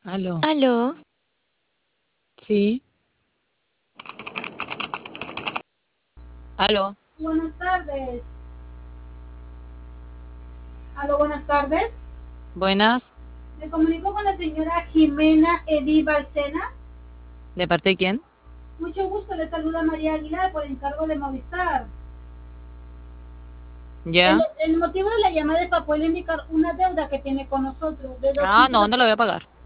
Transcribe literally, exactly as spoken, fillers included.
Aló. Aló, Sí. Aló. Buenas tardes. Aló, buenas tardes. Buenas. Me comunico con la señora Jimena Edí Balsena. ¿De parte de quién? Mucho gusto, le saluda María Aguilar por encargo de Movistar. El, ¿Ya? el motivo de la llamada es para poder indicar una deuda que tiene con nosotros de Ah, no, doscientos. no lo voy a pagar.